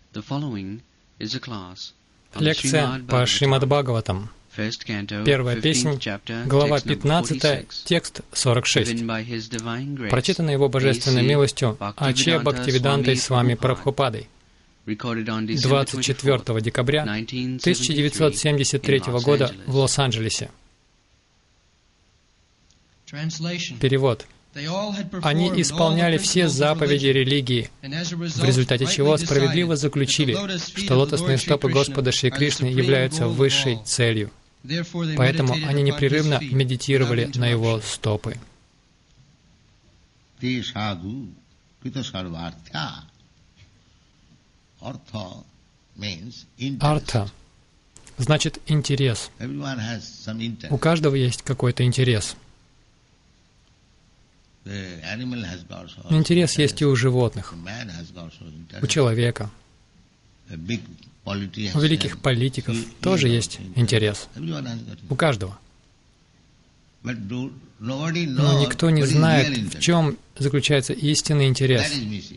Лекция по Шримад Бхагаватам. Первая песнь, глава 15, текст 46. Прочитана Его Божественной милостью Аче Бхактивидантой Свами Прабхупадой 24 декабря 1973 года в Лос-Анджелесе. Перевод. Они исполняли все заповеди религии, в результате чего справедливо заключили, что лотосные стопы Господа Шри Кришны являются высшей целью. Поэтому они непрерывно медитировали на Его стопы. Артха значит интерес. У каждого есть какой-то интерес. Интерес есть и у животных, у человека, у великих политиков тоже есть интерес. У каждого. Но никто не знает, в чем заключается истинный интерес.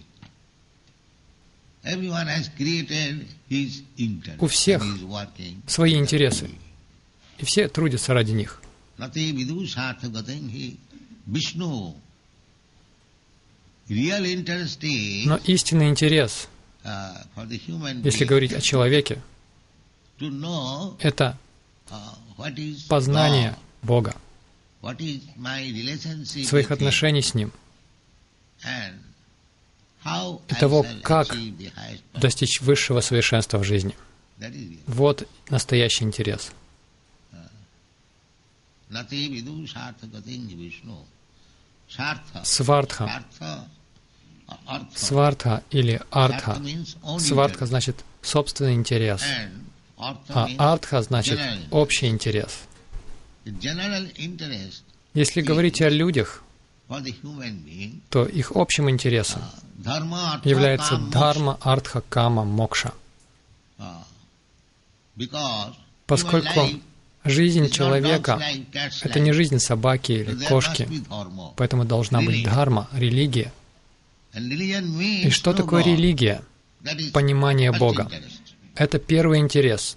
У всех свои интересы, и все трудятся ради них. Но истинный интерес, если говорить о человеке, это познание Бога, своих отношений с Ним, и того, как достичь высшего совершенства в жизни. Вот настоящий интерес. Свартха. Свартха или артха. Свартха значит собственный интерес, а артха значит общий интерес. Если говорить о людях, то их общим интересом является дхарма, артха, кама, мокша. Поскольку жизнь человека — это не жизнь собаки или кошки, поэтому должна быть дхарма, религия. И что такое религия? Понимание Бога. Это первый интерес.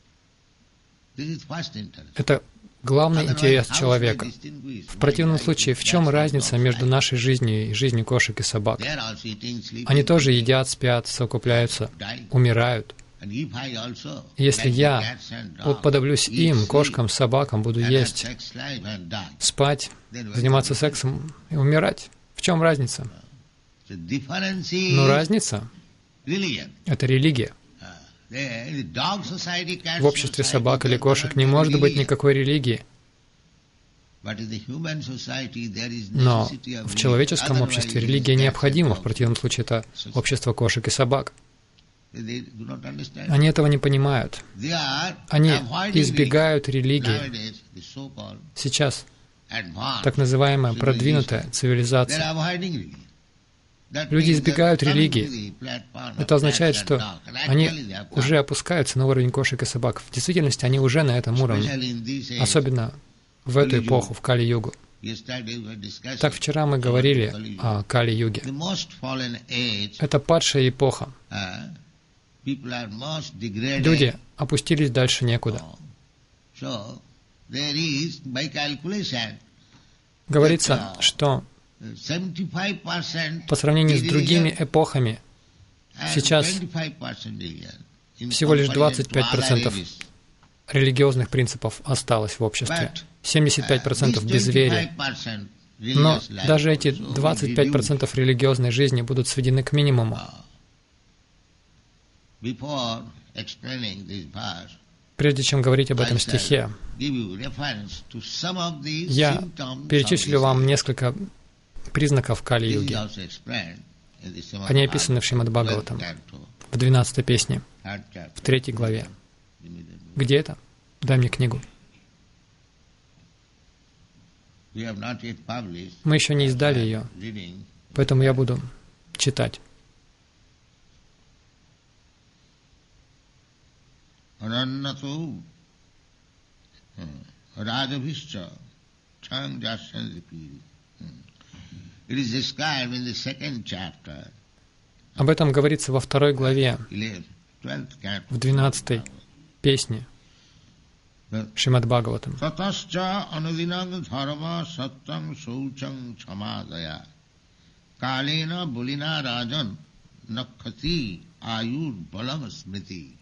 Это главный интерес человека. В противном случае, в чем разница между нашей жизнью и жизнью кошек и собак? Они тоже едят, спят, совокупляются, умирают. Если я уподоблюсь им, кошкам, собакам, буду есть, спать, заниматься сексом и умирать, в чем разница? Но разница — это религия. В обществе собак или кошек не может быть никакой религии. Но в человеческом обществе религия необходима, в противном случае это общество кошек и собак. Они этого не понимают. Они избегают религии. Сейчас так называемая продвинутая цивилизация. Люди избегают религии. Это означает, что они уже опускаются на уровень кошек и собак. В действительности они уже на этом уровне. Особенно в эту эпоху, в Кали-югу. Так вчера мы говорили о Кали-юге. Это падшая эпоха. Люди опустились дальше некуда. Говорится, что по сравнению с другими эпохами, сейчас всего лишь 25% религиозных принципов осталось в обществе, 75% безверия. Но даже эти 25% религиозной жизни будут сведены к минимуму. Прежде чем говорить об этом стихе, я перечислю вам несколько признаков Кали-юги. Они описаны в Шримад Бхагаватам, в 12 песне, в 3 главе. Где это? Дай мне книгу. Мы еще не издали ее, поэтому я буду читать. It is described in the second chapter Об этом говорится во 2 главе, в 12 песне Шримад Бхагаватам. Татасча анудинам дхарма саттам шаучам чамадая калена булина раджан накхати аюр балам смрити.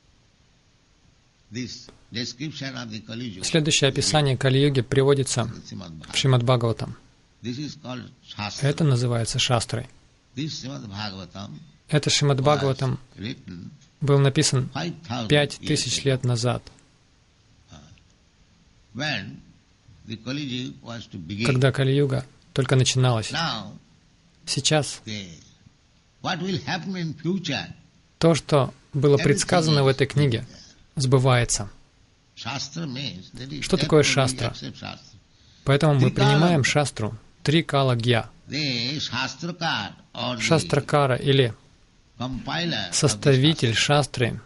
Следующее описание Кали-юги приводится в Шримад Бхагаватам. Это называется шастрой. Это Шримад Бхагаватам был написан 5000 лет назад, когда Кали-юга только начиналась. Сейчас то, что было предсказано в этой книге, сбывается. Что такое шастра? Поэтому мы принимаем шастру. Трикала-гья. Шастракара или составитель шастры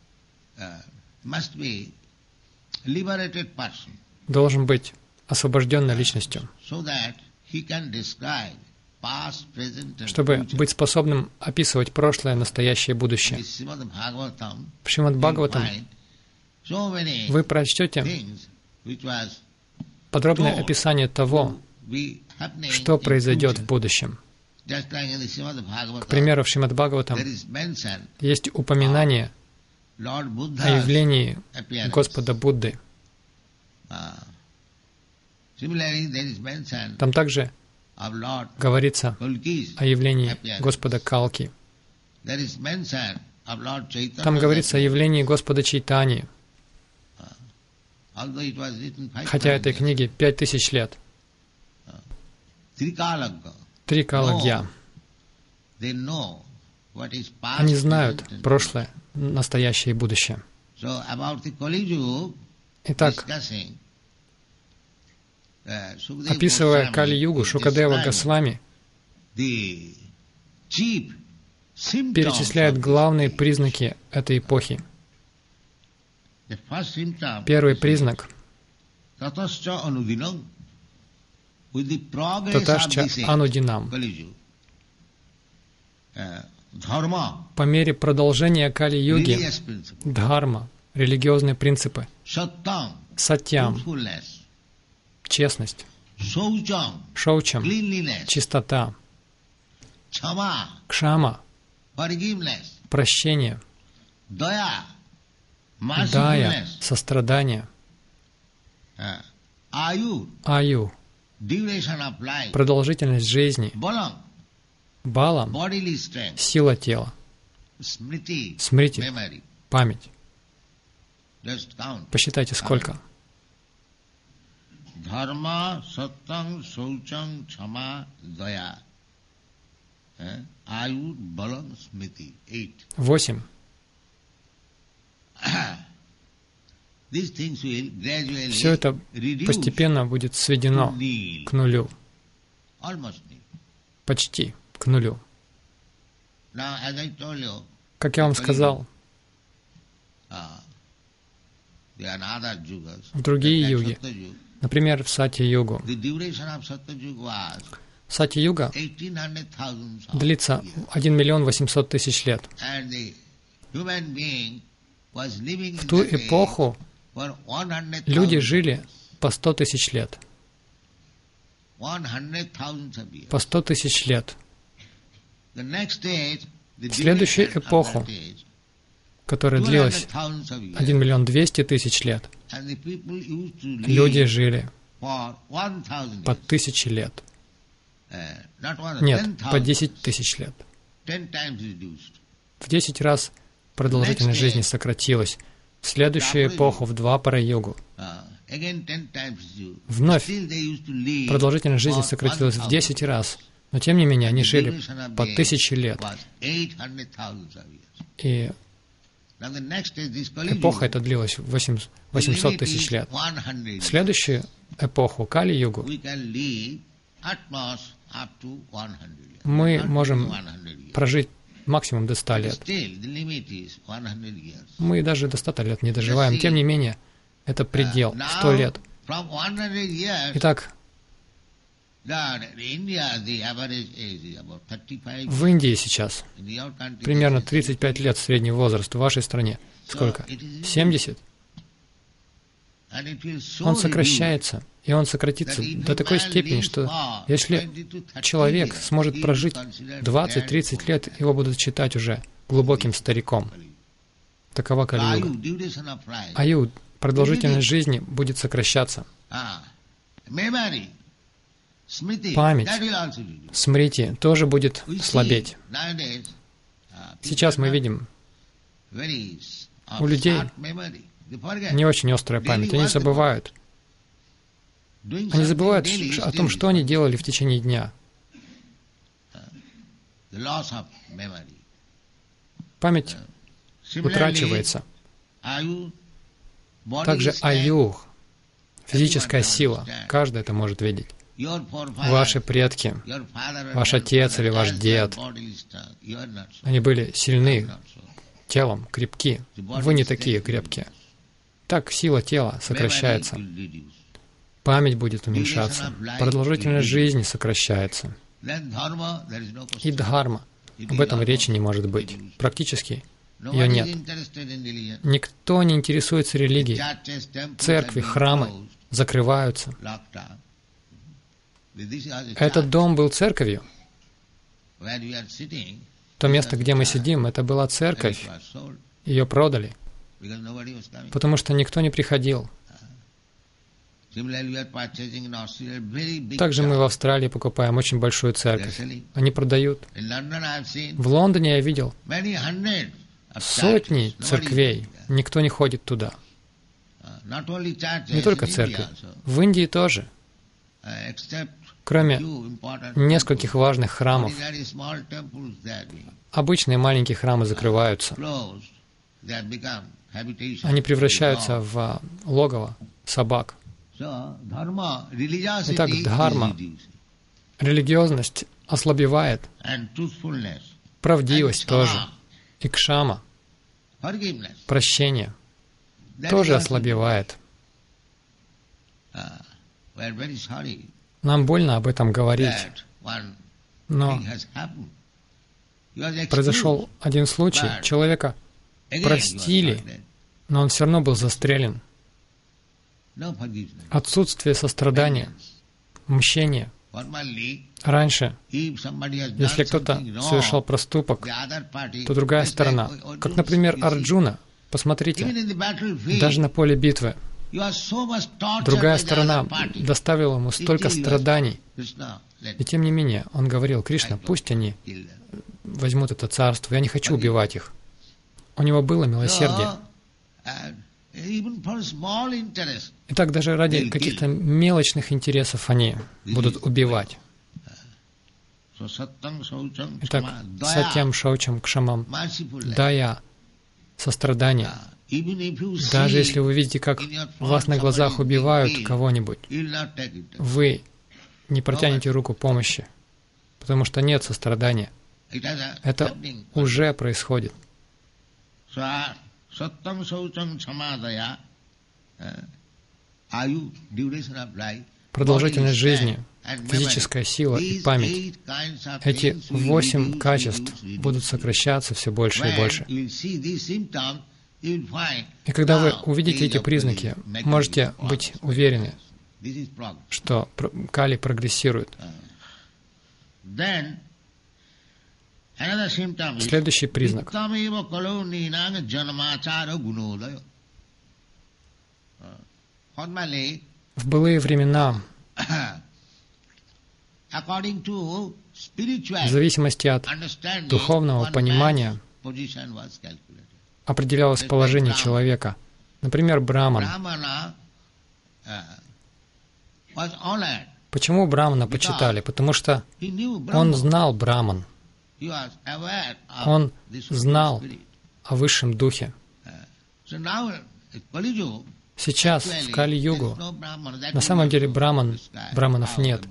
должен быть освобожденной личностью, чтобы быть способным описывать прошлое, настоящее и будущее. В Шримад Бхагаватам вы прочтете подробное описание того, что произойдет в будущем. К примеру, в Шримад Бхагаватам есть упоминание о явлении Господа Будды. Там также говорится о явлении Господа Калки. Там говорится о явлении Господа Чайтаньи. Хотя этой книге 5000 лет. Трикала-гья. Они знают прошлое, настоящее и будущее. Итак, описывая Кали-югу, Шукадева Госвами перечисляет главные признаки этой эпохи. Первый признак — Таташча анудинам. По мере продолжения Кали-юги, дхарма, религиозные принципы, сатьям, честность, шоучам, чистота, кшама, прощение, дая, сострадание, аю, продолжительность жизни, балам, сила тела, смрити, память. Посчитайте, сколько. Дхарма, саттам, шаучам, чама, дая. Аю, балам, смрити. 8. Все это постепенно будет сведено к нулю. Почти к нулю. Как я вам сказал, в другие юги, например, в Сатья-югу. Сатья-юга длится 1 800 000 лет. В ту эпоху люди жили по 100 000 лет. По 100 000 лет. В следующую эпоху, которая длилась 1 200 000 лет, люди жили по 1000 лет. Нет, по 10 000 лет. В 10 раз продолжительность жизни сократилась. В следующую эпоху, в Двапара-югу, вновь продолжительность жизни сократилась в 10 раз. Но тем не менее, они жили по 1000 лет. И эпоха эта длилась 800 000 лет. В следующую эпоху, Кали-югу, мы можем прожить максимум до 100 лет. Мы даже до 100 лет не доживаем. Тем не менее, это предел, 100 лет. Итак, В Индии сейчас примерно 35 лет средний возраст. В вашей стране сколько? 70? Он сокращается, и он сократится до такой степени, что если человек сможет прожить 20-30 лет, его будут считать уже глубоким стариком. Такова Кали-юга. Аю, продолжительность жизни будет сокращаться. Память, смрити, тоже будет слабеть. Сейчас мы видим, у людей не очень острая память. Они забывают. Они забывают о том, что они делали в течение дня. Память утрачивается. Также аю, физическая сила, каждый это может видеть. Ваши предки, ваш отец или ваш дед, они были сильны телом, крепки. Вы не такие крепкие. Так сила тела сокращается. Память будет уменьшаться. Продолжительность жизни сокращается. И дхарма. Об этом речи не может быть. Практически ее нет. Никто не интересуется религией. Церкви, храмы закрываются. Этот дом был церковью. То место, где мы сидим, это была церковь. Ее продали, потому что никто не приходил. Также мы в Австралии покупаем очень большую церковь. Они продают. В Лондоне я видел сотни церквей. Никто не ходит туда. Не только церкви. В Индии тоже. Кроме нескольких важных храмов, обычные маленькие храмы закрываются. Они превращаются в логово собак. Итак, дхарма, религиозность ослабевает, правдивость тоже, и кшама, прощение, тоже ослабевает. Нам больно об этом говорить, но произошел один случай, человека простили, но он все равно был застрелен. Отсутствие сострадания, мщения. Раньше, если кто-то совершал проступок, то другая сторона, как, например, Арджуна, посмотрите, даже на поле битвы, другая сторона доставила ему столько страданий. И тем не менее, он говорил: Кришна, пусть они возьмут это царство, я не хочу убивать их. У него было милосердие. Итак, даже ради каких-то мелочных интересов они будут убивать. Итак, сатьям, шаучам, кшамам, дая, сострадание. Даже если вы видите, как у вас на глазах убивают кого-нибудь, вы не протянете руку помощи, потому что нет сострадания. Это уже происходит. Продолжительность жизни, физическая сила и память. Эти 8 качеств будут сокращаться все больше и больше. И когда вы увидите эти признаки, можете быть уверены, что Кали прогрессирует. Следующий признак. В былые времена, в зависимости от духовного понимания, определялось положение человека. Например, Браман. Почему Брамана почитали? Потому что он знал Браман. Он знал о высшем духе. Сейчас, в Кали-югу, на самом деле браманов нет.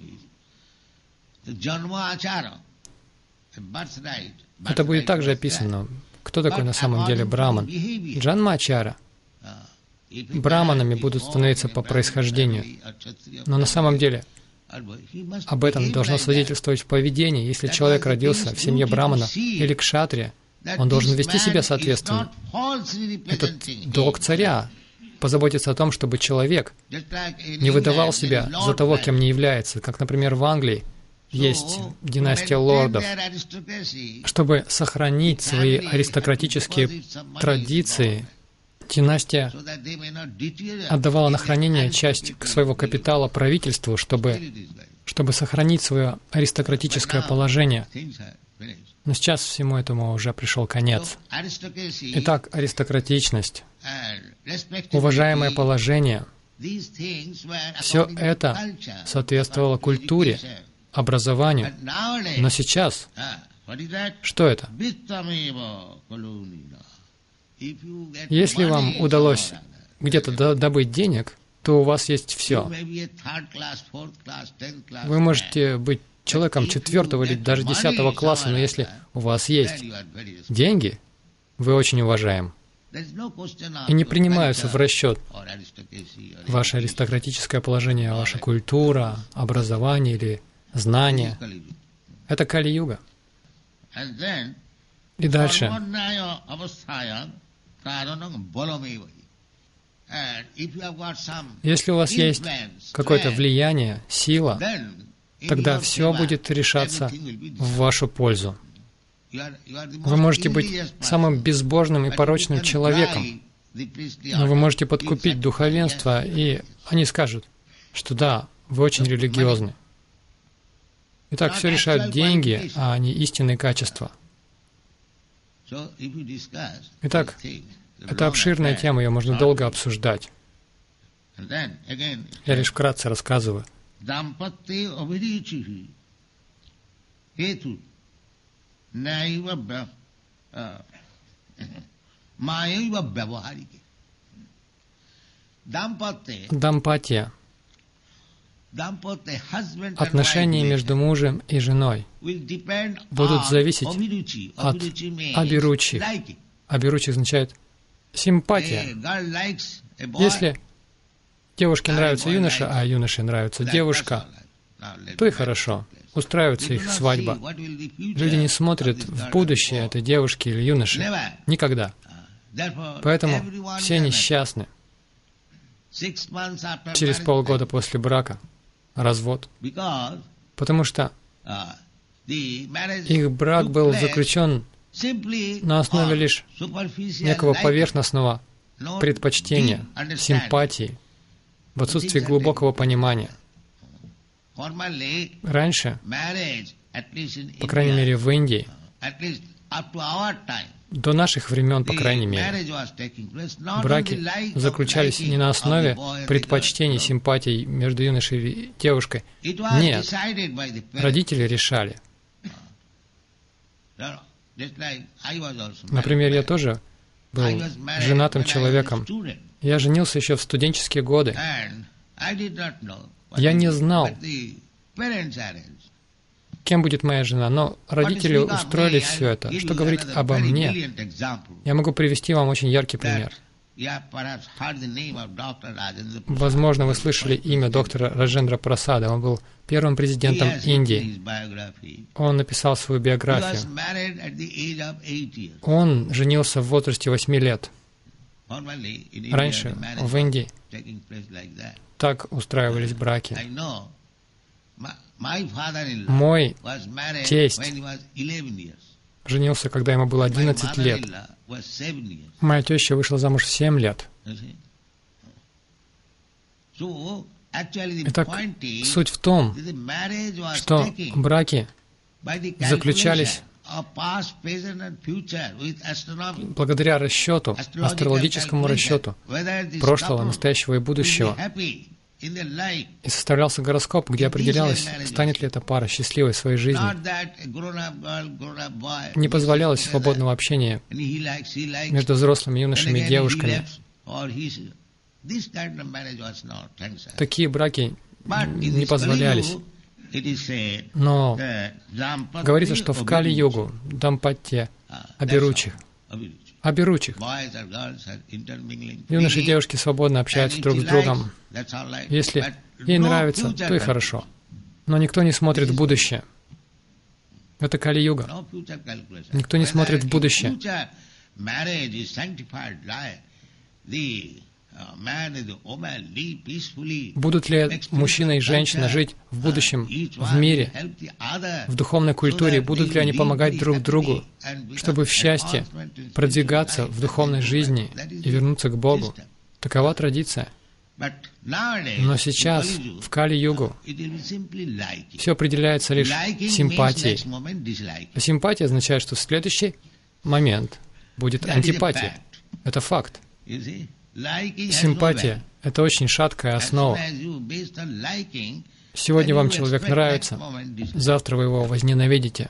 Это будет также описано. Кто такой на самом деле браман? Джанма-ачара. Браманами будут становиться по происхождению. Но на самом деле Об этом должно свидетельствовать в поведении. Если человек родился в семье брамана или кшатрия, он должен вести себя соответственно. Это долг царя — позаботиться о том, чтобы человек не выдавал себя за того, кем не является. Как, например, в Англии есть династия лордов. Чтобы сохранить свои аристократические традиции, династия отдавала на хранение часть своего капитала правительству, чтобы сохранить свое аристократическое положение. Но сейчас всему этому уже пришел конец. Итак, аристократичность, уважаемое положение, все это соответствовало культуре, образованию. Но сейчас, что это? Если вам удалось где-то добыть денег, то у вас есть все. Вы можете быть человеком 4-го или даже 10-го класса, но если у вас есть деньги, вы очень уважаем. И не принимаются в расчет ваше аристократическое положение, ваша культура, образование или знания. Это Кали-юга. И дальше. Если у вас есть какое-то влияние, сила, тогда все будет решаться в вашу пользу. Вы можете быть самым безбожным и порочным человеком, но вы можете подкупить духовенство, и они скажут, что да, вы очень религиозны. Итак, все решают деньги, а не истинные качества. Итак, это обширная тема, ее можно долго обсуждать. Я лишь вкратце рассказываю. Дампатия. Отношения между мужем и женой будут зависеть от абиручи. Абиручи означает симпатия. Если девушке нравится юноша, а юноше нравится девушка, то и хорошо. Устраивается их свадьба. Люди не смотрят в будущее этой девушки или юноши. Никогда. Поэтому все несчастны. Через полгода после брака развод. Потому что их брак был заключен на основе лишь некого поверхностного предпочтения, симпатии, в отсутствии глубокого понимания. Раньше, по крайней мере в Индии, до наших времен, по крайней мере, браки заключались не на основе предпочтений, симпатий между юношей и девушкой. Нет, родители решали. Например, я тоже был женатым человеком. Я женился еще в студенческие годы. Я не знал, кем будет моя жена, но родители устроили все это. Что говорить обо мне? Я могу привести вам очень яркий пример. Возможно, вы слышали имя доктора Раджендра Прасада. Он был первым президентом Индии. Он написал свою биографию. Он женился в возрасте 8 лет. Раньше в Индии так устраивались браки. Мой тесть женился, когда ему было 11 лет. Моя теща вышла замуж в 7 лет. Итак, суть в том, что браки заключались благодаря расчету, астрологическому расчету прошлого, настоящего и будущего. И составлялся гороскоп, где определялось, станет ли эта пара счастливой в своей жизни. Не позволялось свободного общения между взрослыми юношами и девушками. Такие браки не позволялись. Но говорится, что в Кали-югу дампатия абиручих. Юноши и девушки свободно общаются друг с другом. Если ей нравится, то и хорошо. Но никто не смотрит в будущее. Это Кали-юга. Никто не смотрит в будущее. Будут ли мужчина и женщина жить в будущем в мире, в духовной культуре? Будут ли они помогать друг другу, чтобы в счастье продвигаться в духовной жизни и вернуться к Богу? Такова традиция. Но сейчас, в Кали-югу, все определяется лишь симпатией. А симпатия означает, что в следующий момент будет антипатия. Это факт. Симпатия — это очень шаткая основа. Сегодня вам человек нравится, завтра вы его возненавидите.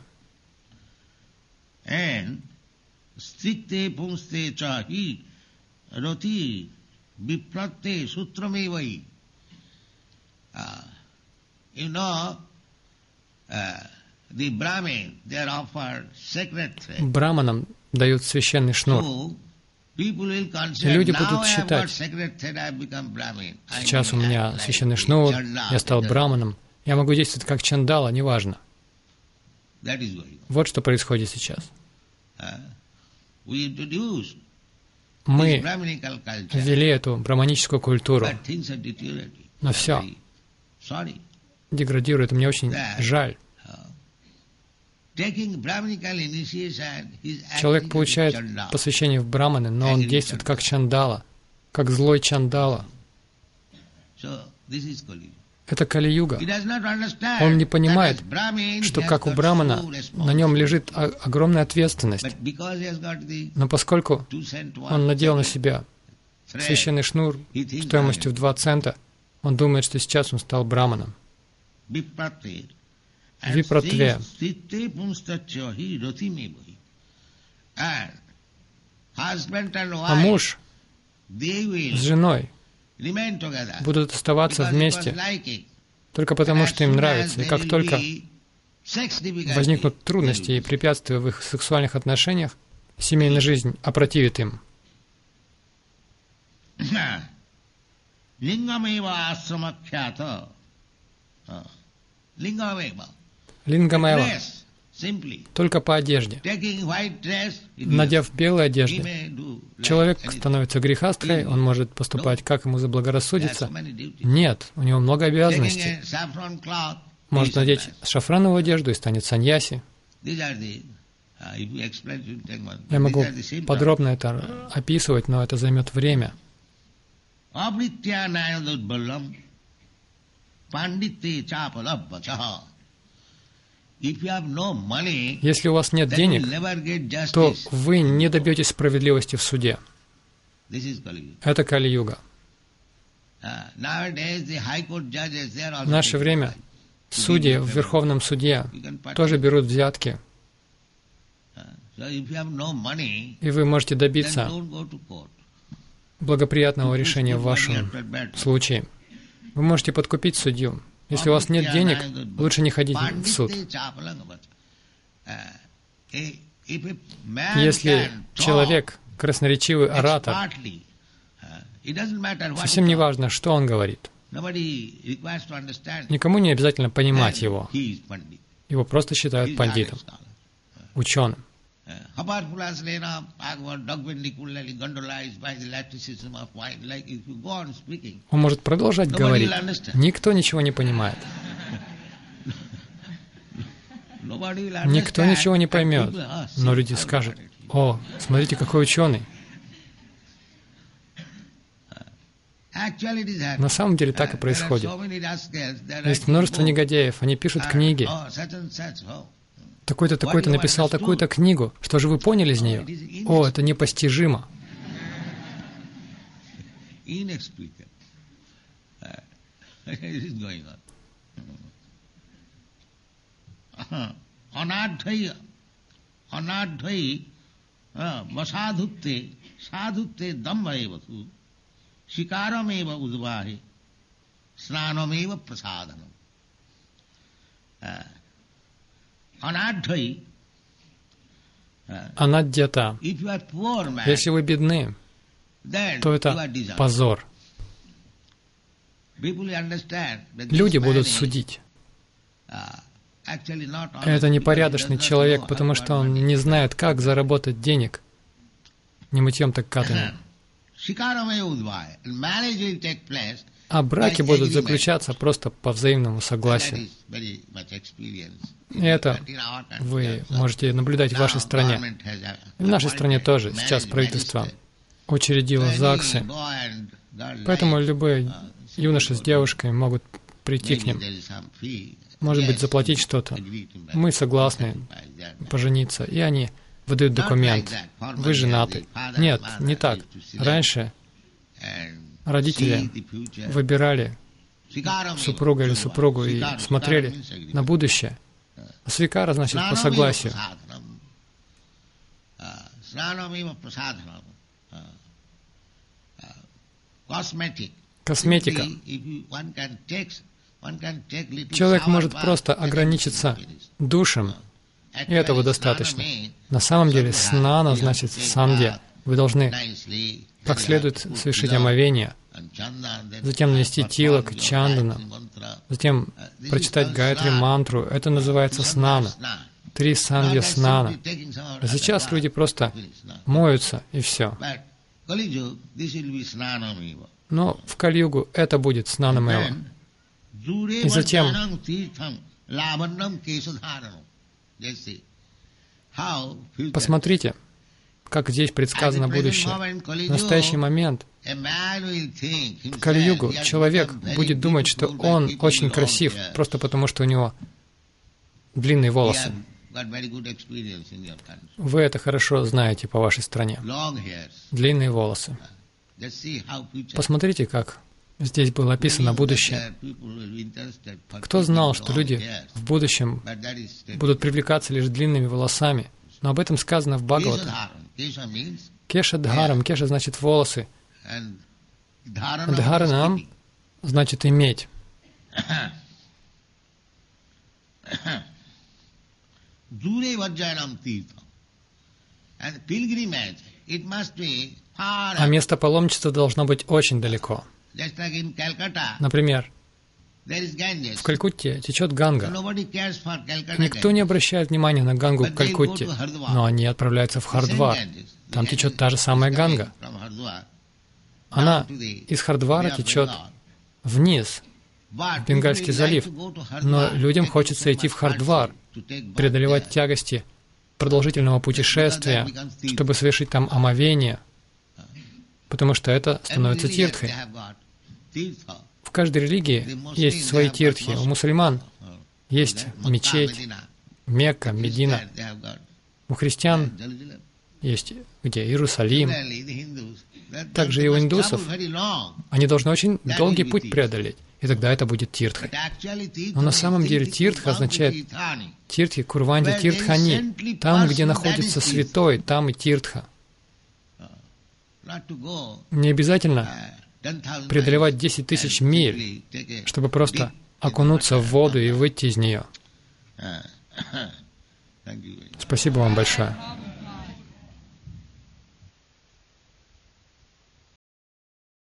Браманам дают священный шнур. И люди будут считать: сейчас у меня священный шнур, я стал браманом, я могу действовать как чандала, неважно. Вот что происходит сейчас. Мы ввели эту браманическую культуру, но все деградирует, и мне очень жаль. Человек получает посвящение в браманы, но он действует как чандала, как злой чандала. Это Кали-юга. Он не понимает, что как у брамана на нем лежит огромная ответственность. Но поскольку он надел на себя священный шнур стоимостью в 2 цента, он думает, что сейчас он стал браманом. Випратве. А муж с женой будут оставаться вместе только потому, что им нравится. И как только возникнут трудности и препятствия в их сексуальных отношениях, семейная жизнь опротивит им. Лингамева. Только по одежде. Надев белые одежды, человек становится грехастхой, он может поступать, как ему заблагорассудится. Нет, у него много обязанностей. Может надеть шафрановую одежду и станет саньяси. Я могу подробно это описывать, но это займет время. Если у вас нет денег, то вы не добьетесь справедливости в суде. Это Кали-юга. В наше время судьи в Верховном суде тоже берут взятки. И вы можете добиться благоприятного решения в вашем случае. Вы можете подкупить судью. Если у вас нет денег, лучше не ходить в суд. Если человек красноречивый оратор, совсем не важно, что он говорит. Никому не обязательно понимать его. Его просто считают пандитом, ученым. Он может продолжать говорить. Никто ничего не понимает. Никто ничего не поймет. Но люди скажут: «О, смотрите, какой ученый». На самом деле так и происходит. Есть множество негодяев, они пишут книги. Такой-то, такой-то написал такую-то книгу. Что же вы поняли из нее? О, это непостижимо. Анаддьята. Если вы бедны, то это позор. Люди будут судить. Это непорядочный человек, потому что он не знает, как заработать денег. Не мытьем, так катанием. А браки будут заключаться просто по взаимному согласию. И это вы можете наблюдать в вашей стране. И в нашей стране тоже. Сейчас правительство учредило ЗАГСы. Поэтому любые юноши с девушкой могут прийти к ним. Может быть, заплатить что-то. Мы согласны пожениться. И они выдают документ. Вы женаты. Нет, не так. Раньше родители выбирали супруга или супругу и смотрели на будущее. А свикара значит по согласию. Косметика. Человек может просто ограничиться душем, и этого достаточно. На самом деле, снана значит сандья. Вы должны как следует совершить омовение, затем нанести тилак, чандана, затем прочитать гайатри мантру. Это называется снана. 3 сандья снана. А сейчас люди просто моются, и все. Но в Кали-югу это будет снанамева. И затем посмотрите, как здесь предсказано будущее. В настоящий момент в Кали-югу человек будет думать, что он очень красив, просто потому что у него длинные волосы. Вы это хорошо знаете по вашей стране. Длинные волосы. Посмотрите, как здесь было описано будущее. Кто знал, что люди в будущем будут привлекаться лишь длинными волосами? Но об этом сказано в Бхагаватам. Кеша дхарам. Кеша значит волосы. Дхаранам значит иметь. А место паломничества должно быть очень далеко. Например, в Калькутте течет Ганга. Никто не обращает внимания на Гангу в Калькутте, но они отправляются в Хардвар. Там течет та же самая Ганга. Она из Хардвара течет вниз, в Бенгальский залив. Но людям хочется идти в Хардвар, преодолевать тягости продолжительного путешествия, чтобы совершить там омовение, потому что это становится тиртхой. В каждой религии есть свои тиртхи. У мусульман есть мечеть, Мекка, Медина. У христиан есть где? Иерусалим. Также и у индусов. Они должны очень долгий путь преодолеть, и тогда это будет тиртха. Но на самом деле тиртха означает тиртхи, курванди, тиртхани. Там, где находится святой, там и тиртха. Не обязательно преодолевать 10 тысяч миль, чтобы просто окунуться в воду и выйти из нее. Спасибо вам большое.